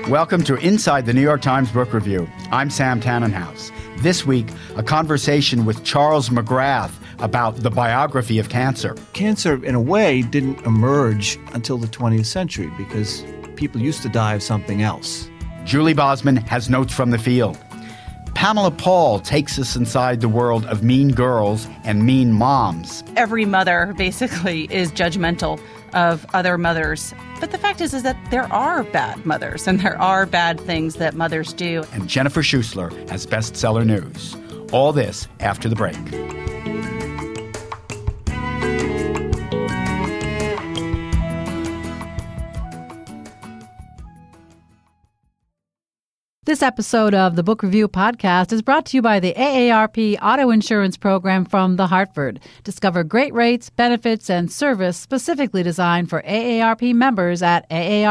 Welcome to Inside the New York Times Book Review. I'm Sam Tannenhouse. This week, a conversation with Charles McGrath about the biography of cancer. Cancer, in a way, didn't emerge until the 20th century because people used to die of something else. Julie Bosman has notes from the field. Pamela Paul takes us inside the world of mean girls and mean moms. Every mother basically is judgmental of other mothers. But the fact is that there are bad mothers and there are bad things that mothers do. And Jennifer Schuessler has bestseller news. All this after the break. This episode of the Book Review Podcast is brought to you by the AARP Auto Insurance Program from The Hartford. Discover great rates, benefits, and service specifically designed for AARP members at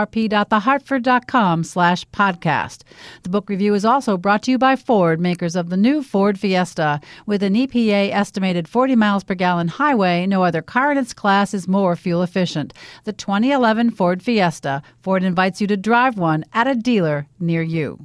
aarp.thehartford.com/podcast. The Book Review is also brought to you by Ford, makers of the new Ford Fiesta. With an EPA estimated 40 miles per gallon highway, no other car in its class is more fuel efficient. The 2011 Ford Fiesta. Ford invites you to drive one at a dealer near you.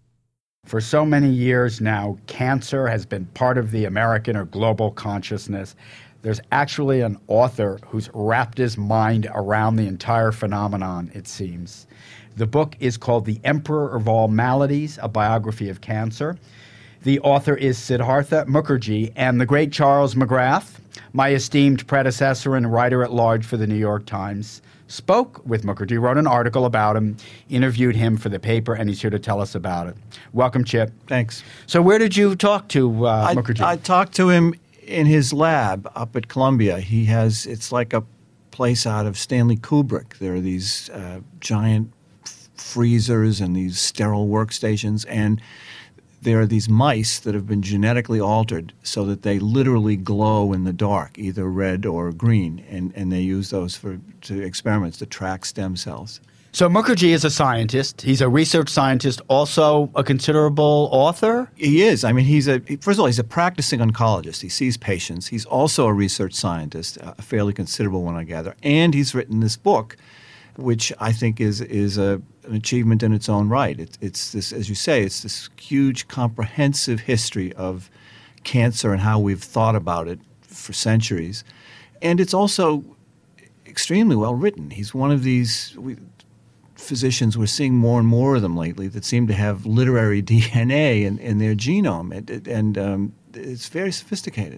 For so many years now, cancer has been part of the American or global consciousness. There's actually an author who's wrapped his mind around the entire phenomenon, it seems. The book is called The Emperor of All Maladies, A Biography of Cancer. The author is Siddhartha Mukherjee, and the great Charles McGrath, my esteemed predecessor and writer-at-large for the New York Times, spoke with Mukherjee, wrote an article about him, interviewed him for the paper, and he's here to tell us about it. Welcome, Chip. Thanks. So where did you talk to Mukherjee? I talked to him in his lab up at Columbia. It's like a place out of Stanley Kubrick. There are these giant freezers and these sterile workstations, and there are these mice that have been genetically altered so that they literally glow in the dark, either red or green, and they use those to experiments to track stem cells. So Mukherjee is a scientist. He's a research scientist, also a considerable author? He is. I mean, first of all, he's a practicing oncologist. He sees patients. He's also a research scientist, a fairly considerable one, I gather. And he's written this book, which I think is an achievement in its own right. It's this, as you say, it's this huge, comprehensive history of cancer and how we've thought about it for centuries. And it's also extremely well written. He's one of these physicians, we're seeing more and more of them lately, that seem to have literary DNA in their genome, and it's very sophisticated.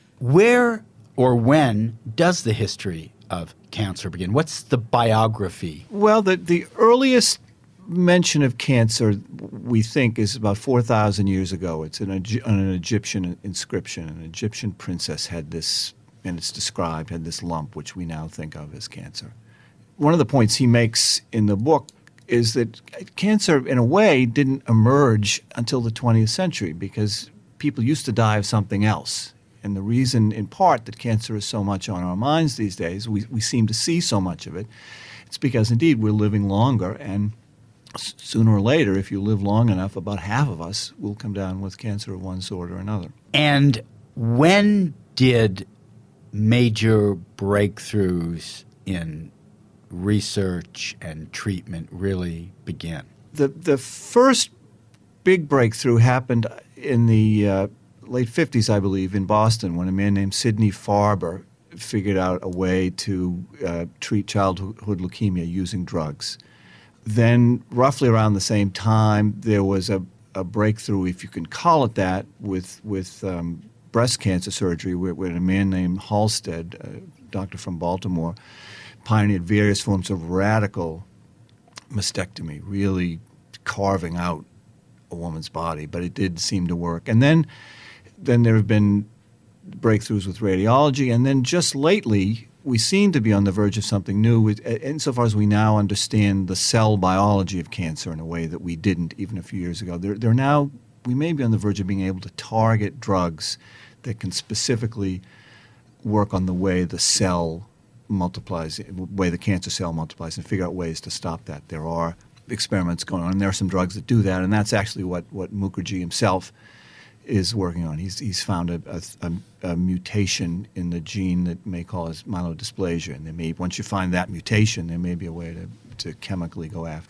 Where or when does the history of cancer begin? What's the biography? Well, the earliest mention of cancer, we think, is about 4,000 years ago. It's on an Egyptian inscription. An Egyptian princess had this, and it's described, had this lump, which we now think of as cancer. One of the points he makes in the book is that cancer, in a way, didn't emerge until the 20th century because people used to die of something else. And the reason, in part, that cancer is so much on our minds these days, we seem to see so much of it, it's because, indeed, we're living longer. And sooner or later, if you live long enough, about half of us will come down with cancer of one sort or another. And when did major breakthroughs in research and treatment really begin? The first big breakthrough happened in the late 50s, I believe, in Boston, when a man named Sidney Farber figured out a way to treat childhood leukemia using drugs. Then, roughly around the same time, there was a breakthrough, if you can call it that, with breast cancer surgery, where a man named Halsted, a doctor from Baltimore, pioneered various forms of radical mastectomy, really carving out a woman's body, but it did seem to work. And then there have been breakthroughs with radiology, and then just lately we seem to be on the verge of something new insofar as we now understand the cell biology of cancer in a way that we didn't even a few years ago. We may be on the verge of being able to target drugs that can specifically work on the way the cell multiplies, the way the cancer cell multiplies, and figure out ways to stop that. There are experiments going on, and there are some drugs that do that, and that's actually what Mukherjee himself is working on. He's found a mutation in the gene that may cause myelodysplasia, and once you find that mutation, there may be a way to chemically go after it.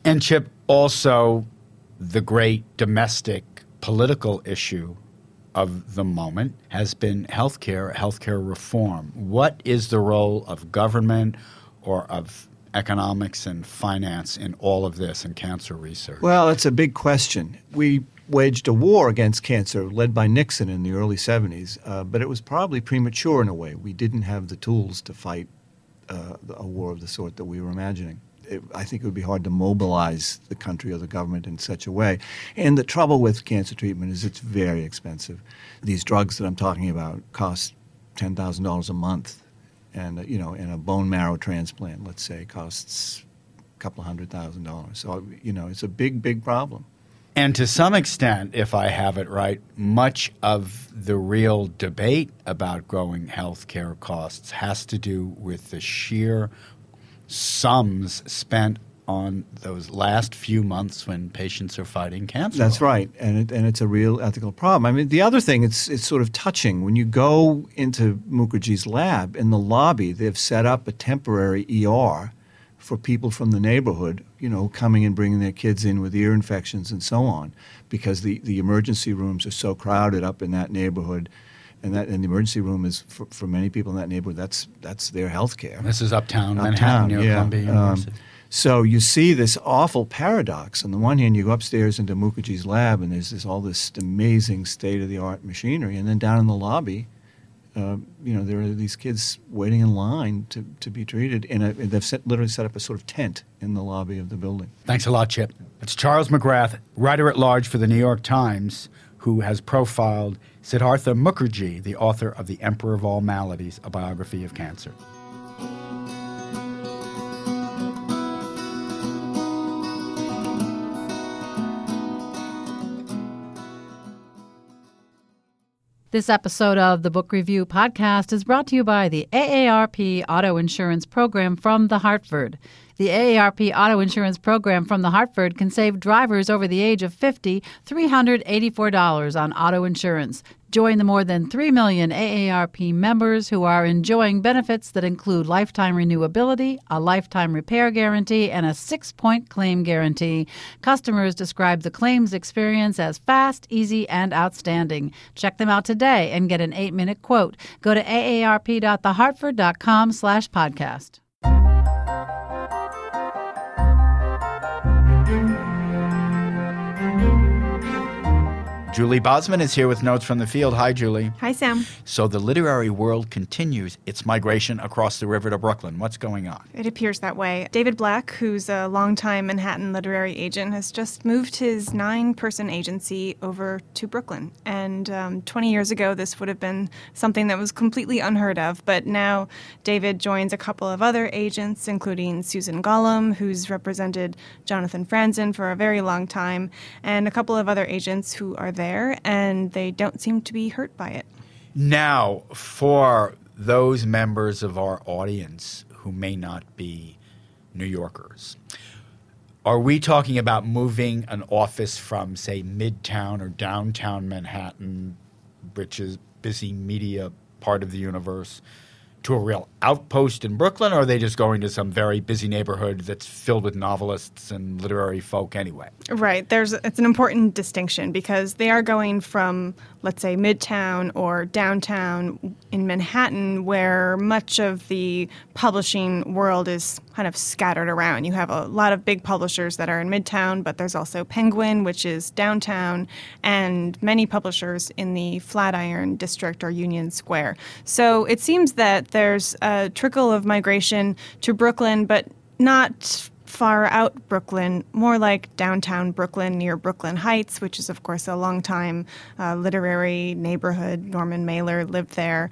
And Chip, also the great domestic political issue of the moment has been healthcare reform. What is the role of government or of economics and finance in all of this in cancer research? Well, it's a big question. We waged a war against cancer led by Nixon in the early 70s, but it was probably premature in a way. We didn't have the tools to fight a war of the sort that we were imagining. I think it would be hard to mobilize the country or the government in such a way. And the trouble with cancer treatment is it's very expensive. These drugs that I'm talking about cost $10,000 a month. And, and a bone marrow transplant, let's say, costs a couple $100,000. So, it's a big, big problem. And to some extent, if I have it right, much of the real debate about growing healthcare costs has to do with the sheer sums spent on those last few months when patients are fighting cancer. That's right, and it's a real ethical problem. I mean, the other thing, it's sort of touching. When you go into Mukherjee's lab, in the lobby, they've set up a temporary ER for people from the neighborhood, coming and bringing their kids in with ear infections and so on, because the emergency rooms are so crowded up in that neighborhood. And the emergency room is, for many people in that neighborhood, that's their health care. This is uptown Manhattan, near Columbia University. So you see this awful paradox. On the one hand, you go upstairs into Mukherjee's lab, and there's all this amazing state-of-the-art machinery. And then down in the lobby, there are these kids waiting in line to be treated. And they've literally set up a sort of tent in the lobby of the building. Thanks a lot, Chip. It's Charles McGrath, writer-at-large for the New York Times, who has profiled Siddhartha Mukherjee, the author of The Emperor of All Maladies, a biography of cancer. This episode of the Book Review Podcast is brought to you by the AARP Auto Insurance Program from The Hartford. The AARP Auto Insurance Program from The Hartford can save drivers over the age of 50 $384 on auto insurance. Join the more than 3 million AARP members who are enjoying benefits that include lifetime renewability, a lifetime repair guarantee, and a 6-point claim guarantee. Customers describe the claims experience as fast, easy, and outstanding. Check them out today and get an 8-minute quote. Go to aarp.thehartford.com/podcast. Julie Bosman is here with Notes from the Field. Hi, Julie. Hi, Sam. So the literary world continues its migration across the river to Brooklyn. What's going on? It appears that way. David Black, who's a longtime Manhattan literary agent, has just moved his 9-person agency over to Brooklyn. And 20 years ago, this would have been something that was completely unheard of. But now David joins a couple of other agents, including Susan Gollum, who's represented Jonathan Franzen for a very long time, and a couple of other agents who are there, and they don't seem to be hurt by it. Now, for those members of our audience who may not be New Yorkers, are we talking about moving an office from, say, Midtown or downtown Manhattan, which is busy media part of the universe, to a real outpost in Brooklyn, or are they just going to some very busy neighborhood that's filled with novelists and literary folk anyway? Right. It's an important distinction because they are going from, let's say, Midtown or downtown in Manhattan, where much of the publishing world is kind of scattered around. You have a lot of big publishers that are in Midtown, but there's also Penguin, which is downtown, and many publishers in the Flatiron District or Union Square. So it seems that there's a trickle of migration to Brooklyn, but not far out Brooklyn, more like downtown Brooklyn near Brooklyn Heights, which is, of course, a longtime literary neighborhood. Norman Mailer lived there,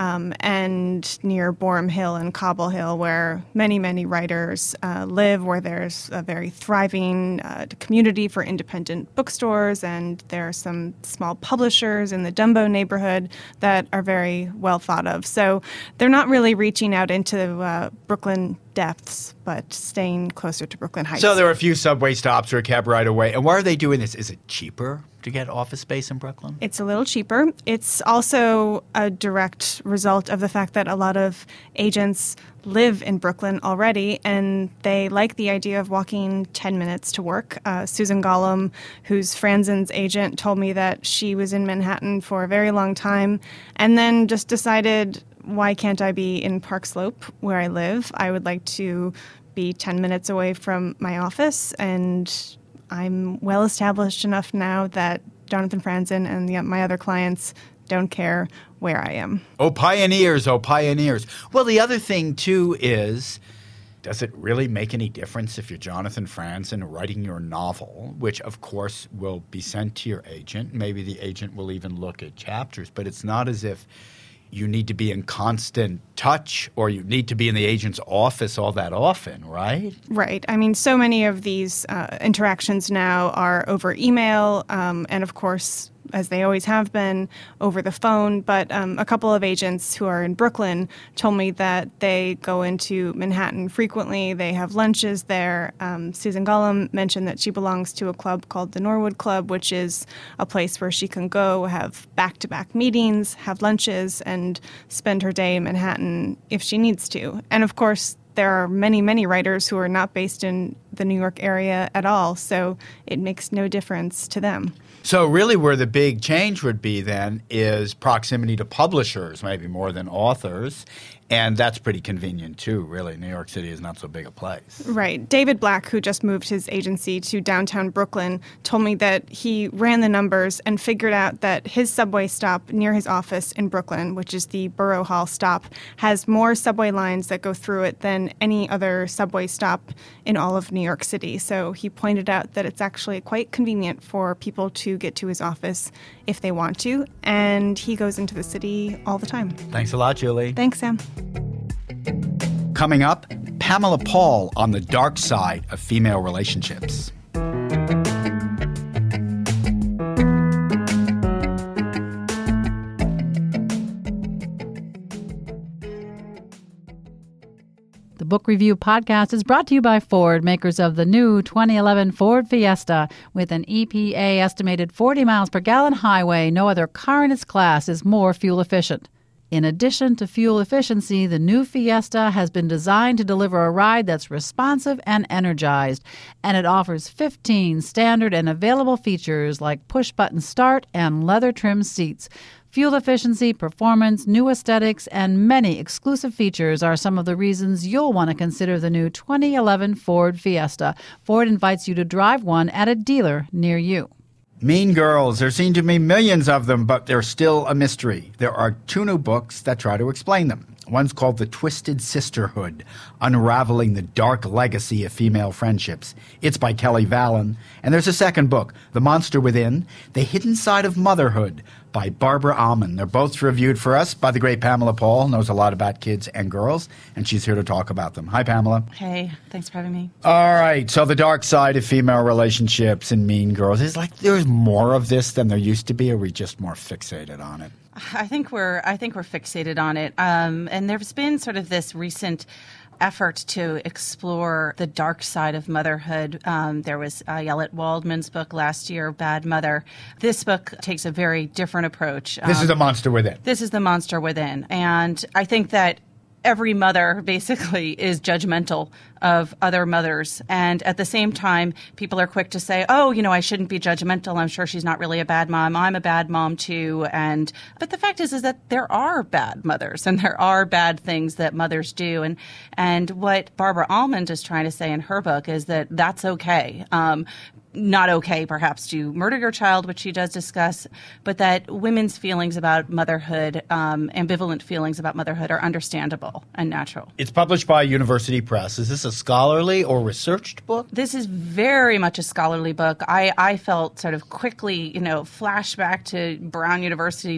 and near Boerum Hill and Cobble Hill, where many, many writers live, where there's a very thriving community for independent bookstores, and there are some small publishers in the Dumbo neighborhood that are very well thought of. So they're not really reaching out into Brooklyn depths, but staying closer to Brooklyn Heights. So there are a few subway stops or a cab right away. And why are they doing this? Is it cheaper to get office space in Brooklyn? It's a little cheaper. It's also a direct result of the fact that a lot of agents live in Brooklyn already, and they like the idea of walking 10 minutes to work. Susan Gollum, who's Franzen's agent, told me that she was in Manhattan for a very long time and then just decided, why can't I be in Park Slope where I live? I would like to be 10 minutes away from my office, and I'm well established enough now that Jonathan Franzen and my other clients don't care where I am. Oh, pioneers, oh, pioneers. Well, the other thing, too, is, does it really make any difference if you're Jonathan Franzen writing your novel, which, of course, will be sent to your agent? Maybe the agent will even look at chapters, but it's not as if you need to be in constant touch or you need to be in the agent's office all that often, right? Right. I mean, so many of these interactions now are over email and, of course, as they always have been, over the phone. But a couple of agents who are in Brooklyn told me that they go into Manhattan frequently. They have lunches there. Susan Gollum mentioned that she belongs to a club called the Norwood Club, which is a place where she can go have back-to-back meetings, have lunches, and spend her day in Manhattan if she needs to. And, of course, there are many, many writers who are not based in the New York area at all, so it makes no difference to them. So really where the big change would be then is proximity to publishers, maybe more than authors. And that's pretty convenient too, really. New York City is not so big a place. Right. David Black, who just moved his agency to downtown Brooklyn, told me that he ran the numbers and figured out that his subway stop near his office in Brooklyn, which is the Borough Hall stop, has more subway lines that go through it than any other subway stop in all of New York City. So he pointed out that it's actually quite convenient for people to get to his office if they want to. And he goes into the city all the time. Thanks a lot, Julie. Thanks, Sam. Coming up, Pamela Paul on the dark side of female relationships. The Book Review Podcast is brought to you by Ford, makers of the new 2011 Ford Fiesta. With an EPA estimated 40 miles per gallon highway, no other car in its class is more fuel efficient. In addition to fuel efficiency, the new Fiesta has been designed to deliver a ride that's responsive and energized, and it offers 15 standard and available features like push-button start and leather-trimmed seats. Fuel efficiency, performance, new aesthetics, and many exclusive features are some of the reasons you'll want to consider the new 2011 Ford Fiesta. Ford invites you to drive one at a dealer near you. Mean Girls. There seem to be millions of them, but they're still a mystery. There are 2 new books that try to explain them. One's called The Twisted Sisterhood, Unraveling the Dark Legacy of Female Friendships. It's by Kelly Vallon. And there's a second book, The Monster Within, The Hidden Side of Motherhood, by Barbara Almond. They're both reviewed for us by the great Pamela Paul, knows a lot about kids and girls, and she's here to talk about them. Hi, Pamela. Hey, thanks for having me. All right, so the dark side of female relationships and Mean Girls. Is like there's more of this than there used to be, or are we just more fixated on it? I think we're fixated on it, and there's been sort of this recent effort to explore the dark side of motherhood. There was Ayelet Waldman's book last year, Bad Mother. This book takes a very different approach. This is The Monster Within. This is The Monster Within, and I think that every mother basically is judgmental of other mothers. And at the same time, people are quick to say, oh, I shouldn't be judgmental. I'm sure she's not really a bad mom. I'm a bad mom too. But the fact is that there are bad mothers and there are bad things that mothers do. And what Barbara Almond is trying to say in her book is that that's okay. Not okay, perhaps, to murder your child, which she does discuss, but that women's feelings about motherhood, ambivalent feelings about motherhood, are understandable and natural. It's published by University Press. Is this a scholarly or researched book? This is very much a scholarly book. I felt sort of quickly, flashback to Brown University,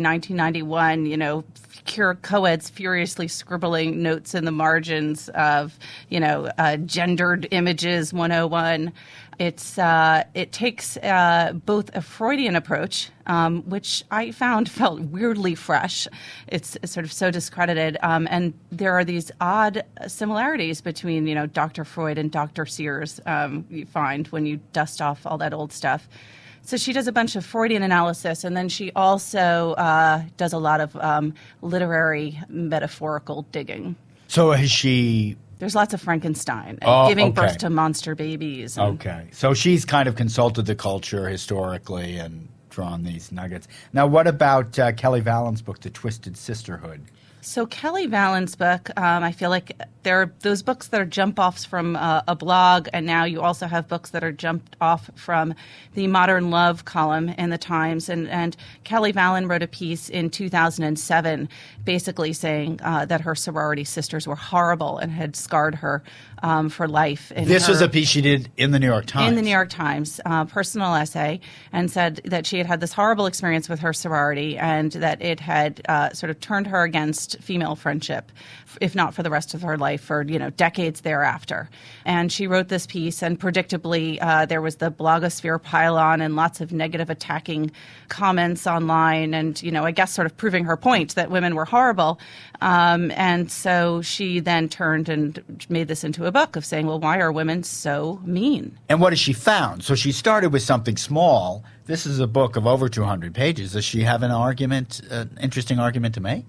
1991, co-eds furiously scribbling notes in the margins of, gendered images 101. It takes both a Freudian approach, which I found felt weirdly fresh. It's sort of so discredited, and there are these odd similarities between Dr. Freud and Dr. Sears. You find when you dust off all that old stuff. So she does a bunch of Freudian analysis, and then she also does a lot of literary metaphorical digging. So has she... There's lots of Frankenstein and giving birth to monster babies. Okay. So she's kind of consulted the culture historically and drawn these nuggets. Now, what about Kelly Vallen's book, The Twisted Sisterhood? So Kelly Vallen's book, I feel like there are those books that are jump-offs from a blog, and now you also have books that are jumped off from the Modern Love column in the Times. And Kelly Vallen wrote a piece in 2007 basically saying that her sorority sisters were horrible and had scarred her for life. This was a piece she did in the New York Times. In the New York Times, personal essay, and said that she had had this horrible experience with her sorority and that it had sort of turned her against female friendship, if not for the rest of her life, for decades thereafter. And she wrote this piece, and predictably, there was the blogosphere pile-on and lots of negative attacking comments online, and I guess sort of proving her point that women were horrible. And so she then turned and made this into a book of saying, well, why are women so mean? And what has she found? So she started with something small. This is a book of over 200 pages. Does she have an interesting argument to make?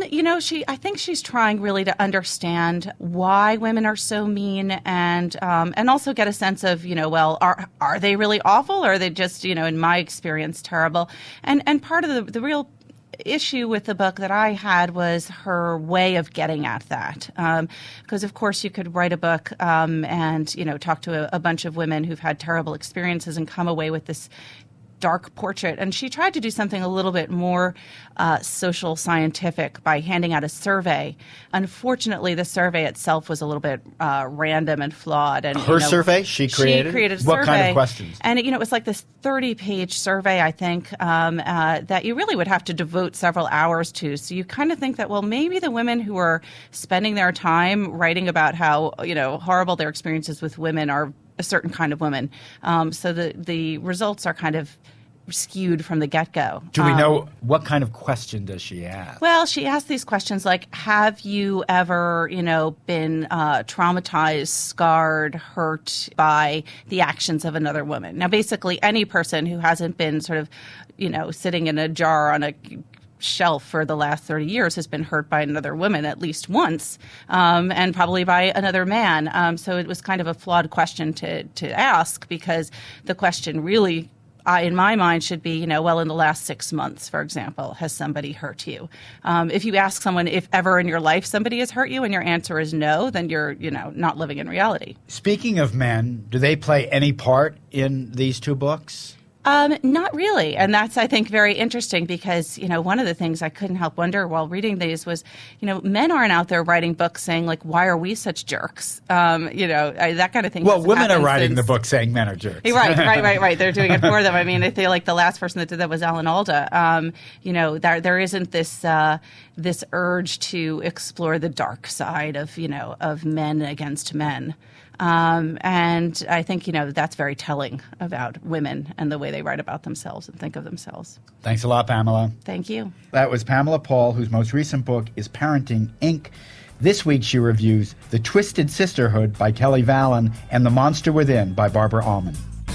I think she's trying really to understand why women are so mean, and also get a sense of, well, are they really awful, or are they just, in my experience, terrible? And part of the real issue with the book that I had was her way of getting at that. Because, of course, you could write a book and, talk to a bunch of women who've had terrible experiences and come away with this dark portrait. And she tried to do something a little bit more social scientific by handing out a survey. Unfortunately, the survey itself was a little bit random and flawed. And her survey she created? She created a what survey. What kind of questions? And it was like this 30-page survey, I think, that you really would have to devote several hours to. So you kind of think that, well, maybe the women who are spending their time writing about how, horrible their experiences with women are a certain kind of woman. So the results are kind of skewed from the get-go. Do we know what kind of question does she ask? Well, she asked these questions like, have you ever, been traumatized, scarred, hurt by the actions of another woman? Now, basically, any person who hasn't been sort of, sitting in a jar on a shelf for the last 30 years has been hurt by another woman at least once, and probably by another man. So it was kind of a flawed question to ask, because the question really, in my mind, should be, well, in the last 6 months, for example, has somebody hurt you? If you ask someone if ever in your life somebody has hurt you and your answer is no, then you're, not living in reality. Speaking of men, do they play any part in these two books? Not really. And that's, I think, very interesting because, one of the things I couldn't help wonder while reading these was, men aren't out there writing books saying, like, why are we such jerks? That kind of thing. Well, women are writing the book saying men are jerks. Right. They're doing it for them. I mean, I feel like the last person that did that was Alan Alda. There isn't this urge to explore the dark side of men against men. And I think, that's very telling about women and the way they write about themselves and think of themselves. Thanks a lot, Pamela. Thank you. That was Pamela Paul, whose most recent book is Parenting, Inc. This week she reviews The Twisted Sisterhood by Kelly Vallen and The Monster Within by Barbara Almond.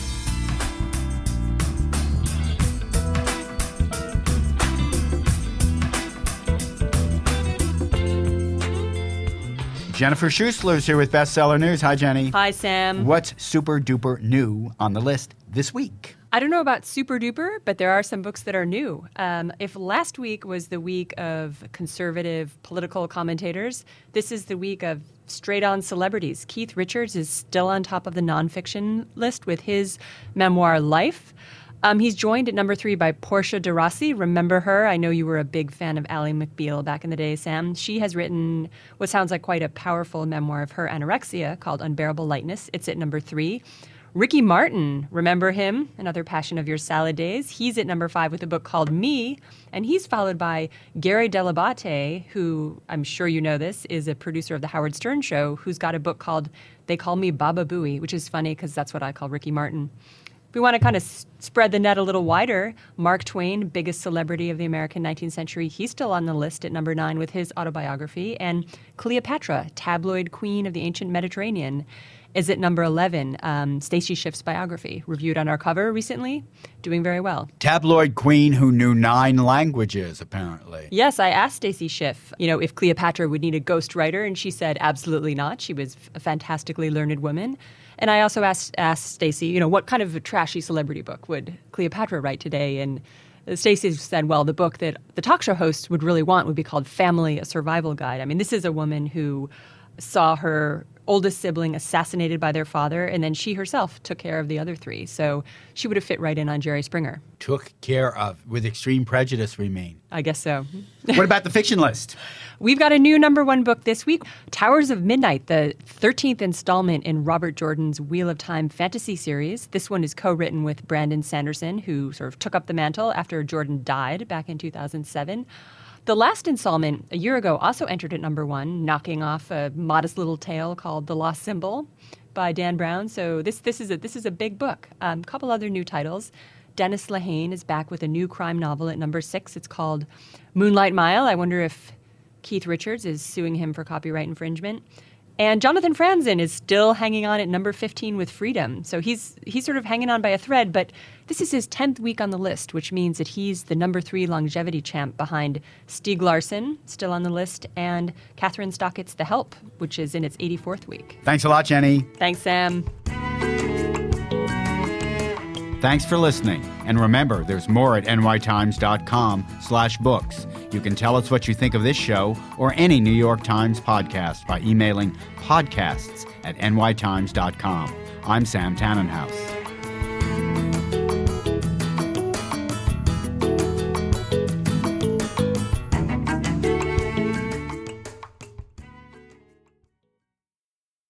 Jennifer Schuessler is here with Bestseller News. Hi, Jenny. Hi, Sam. What's super duper new on the list this week? I don't know about super duper, but there are some books that are new. If last week was the week of conservative political commentators, this is the week of straight-on celebrities. Keith Richards is still on top of the nonfiction list with his memoir, Life. He's joined at number 3 by Portia de Rossi. Remember her? I know you were a big fan of Ally McBeal back in the day, Sam. She has written what sounds like quite a powerful memoir of her anorexia called Unbearable Lightness. It's at number 3. Ricky Martin, remember him? Another passion of your salad days. He's at number 5 with a book called Me, and he's followed by Gary Delabate, who, I'm sure you know this, is a producer of The Howard Stern Show, who's got a book called They Call Me Baba Booey, which is funny because that's what I call Ricky Martin. If we want to kind of spread the net a little wider, Mark Twain, biggest celebrity of the American 19th century, he's still on the list at number 9 with his autobiography. And Cleopatra, tabloid queen of the ancient Mediterranean, is at number 11. Stacy Schiff's biography, reviewed on our cover recently, doing very well. Tabloid queen who knew 9 languages, apparently. Yes, I asked Stacy Schiff, if Cleopatra would need a ghostwriter, and she said absolutely not. She was a fantastically learned woman. And I also asked Stacy, what kind of a trashy celebrity book would Cleopatra write today? And Stacy said, well, the book that the talk show hosts would really want would be called Family, a Survival Guide. I mean, this is a woman who saw her oldest sibling assassinated by their father, and then she herself took care of the other 3. So she would have fit right in on Jerry Springer. Took care of, with extreme prejudice, we mean. I guess so. What about the fiction list? We've got a new number 1 book this week, Towers of Midnight, the 13th installment in Robert Jordan's Wheel of Time fantasy series. This one is co-written with Brandon Sanderson, who sort of took up the mantle after Jordan died back in 2007. The last installment, a year ago, also entered at number 1, knocking off a modest little tale called The Lost Symbol by Dan Brown. So this is a big book. A couple other new titles. Dennis Lehane is back with a new crime novel at number 6. It's called Moonlight Mile. I wonder if Keith Richards is suing him for copyright infringement. And Jonathan Franzen is still hanging on at number 15 with Freedom. So he's sort of hanging on by a thread, but this is his 10th week on the list, which means that he's the number 3 longevity champ behind Stieg Larsson, still on the list, and Catherine Stockett's The Help, which is in its 84th week. Thanks a lot, Jenny. Thanks, Sam. Thanks for listening. And remember, there's more at nytimes.com/books. You can tell us what you think of this show or any New York Times podcast by emailing podcasts@nytimes.com. I'm Sam Tannenhouse.